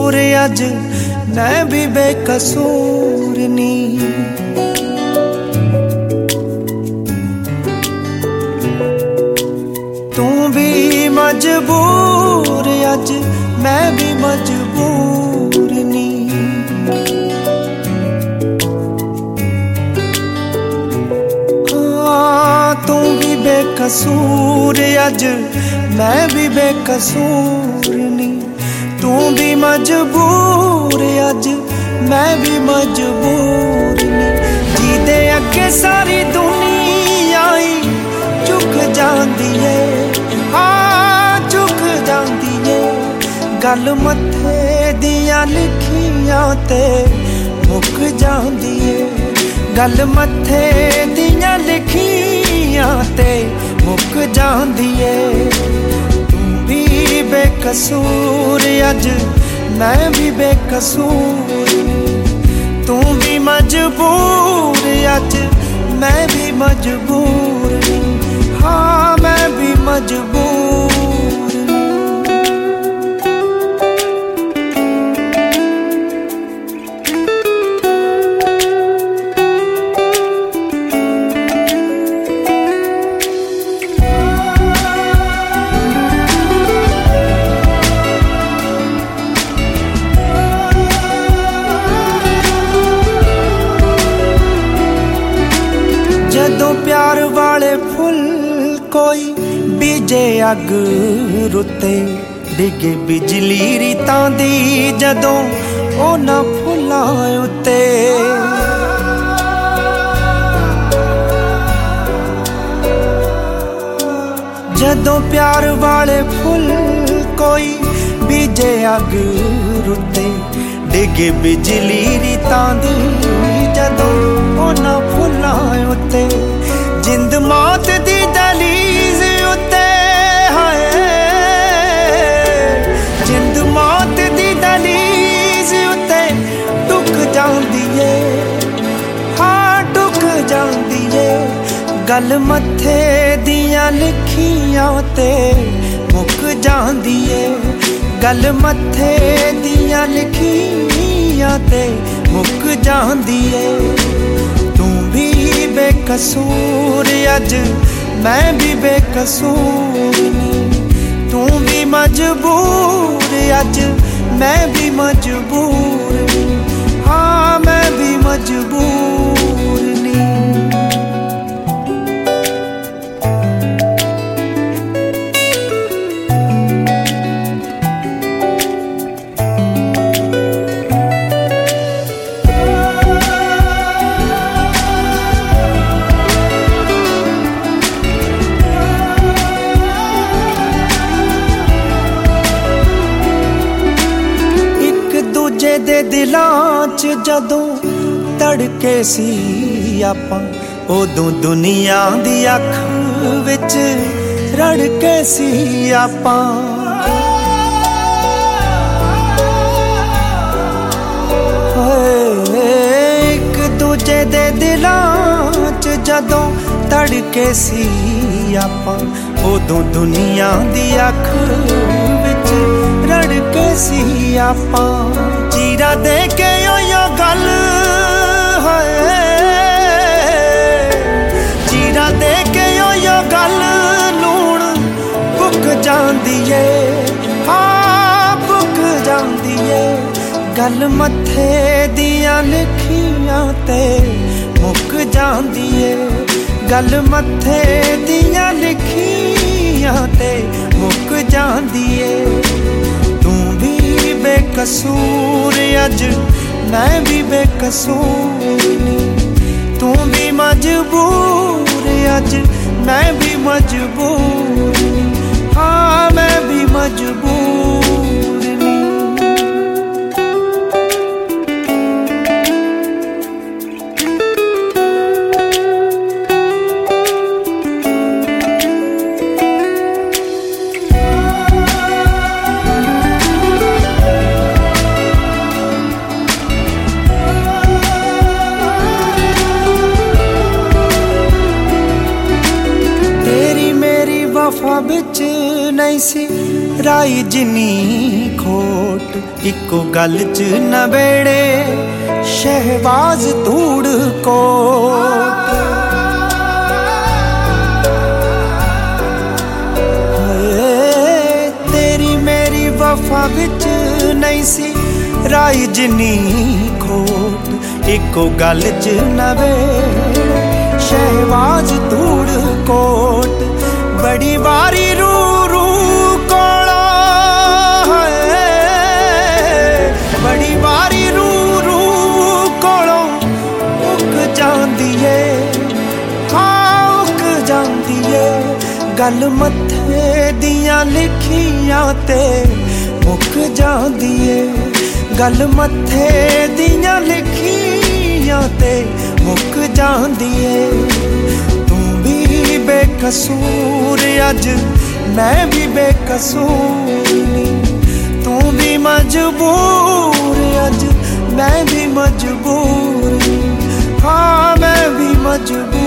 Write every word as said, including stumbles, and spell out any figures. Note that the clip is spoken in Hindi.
कसूर अज मैं भी बेकसूर नी। तू भी मजबूर अज मैं भी मजबूर नी। हाँ तू भी बेकसूर अज मैं भी बेकसूर नी। तू भी मजबूर अज मैं भी मजबूर नी। जिदे अगे सारी दुनिया ही झुक जांदी है, हाँ झुक जांदी है। गल मथे दियां लिखियां ते मुक जांदी है। गल मथे दियां लिखियां ते मुक जांदी है। तू भी बेकसूर अज मैं भी बेकसूर। तू भी मजबूर अज मैं भी मजबूर। हाँ मैं भी मजबूर। जदों प्यार वाले फुल कोई बीजे अग रुते डिगे बिजली रीतां दी जदों ओना फुलां उत्ते। जदों प्यार वाले फुल कोई बीजे अग रुते डिगे बिजली रीतां दी जदों ओना फुलां उत्ते। जिंद मौत दी दहलीज उत्ते हाय, जिंद मौत दी दहलीज उत्ते टुक जांदी है, हाँ टुक जांदी है। गल मथे दियां लिखियां ते मुक जांदी है। गल मथे दियां लिखियां ते मुक जांदी है। तू भी बेकसूर अज मैं भी बेकसूर नी। तू भी मजबूर अज मैं भी मजबूर नी। हाँ मैं भी मजबूर नी। दे दिलां च जदों तड़के सी आपां उदों दुनिया दी अख विच रड़के सी आपां। एक दूजे दे दिलां च जदों तड़के सी आपां उदों दुनिया दी अख विच रड़के सी आपां। चीरा दे के यो गल है, चीरा दे के यो गल लूण भुक जांदी है, हाँ भुक जांदी है। गल मथे दियां लिखियां ते मुक जांदी है। गल मथे दियां लिखियां ते मुक जांदी है। तू भी बेकसूर अज मैं भी बेकसूर नी। तू भी मजबूर अज मैं भी मजबूर नी। हाँ मैं भी मजबूर नी। वफा बिच नहीं सी राई जिन्नी खोट कोट इको गल च नवेड़े शहबाज धूड़ कोट। तेरी मेरी वफा बिच नहीं सी राई जिनी खोट इको गल च नवेड़े शहबाज धूड़ कोट। बड़ी बारी रू रू कोला बड़ी बारी रू रू कोलों मुक जांदी है हाँ मुक जांदी है। गल मत्थे दियां लिखियां ते मुक जांदी है। गल मत्थे दियां लिखियां ते मुक जांदी है। तू भी बेकसूर अज मैं भी बेकसूर नहीं। तू भी मजबूर अज मैं भी मजबूर हाँ मैं भी मजबूर।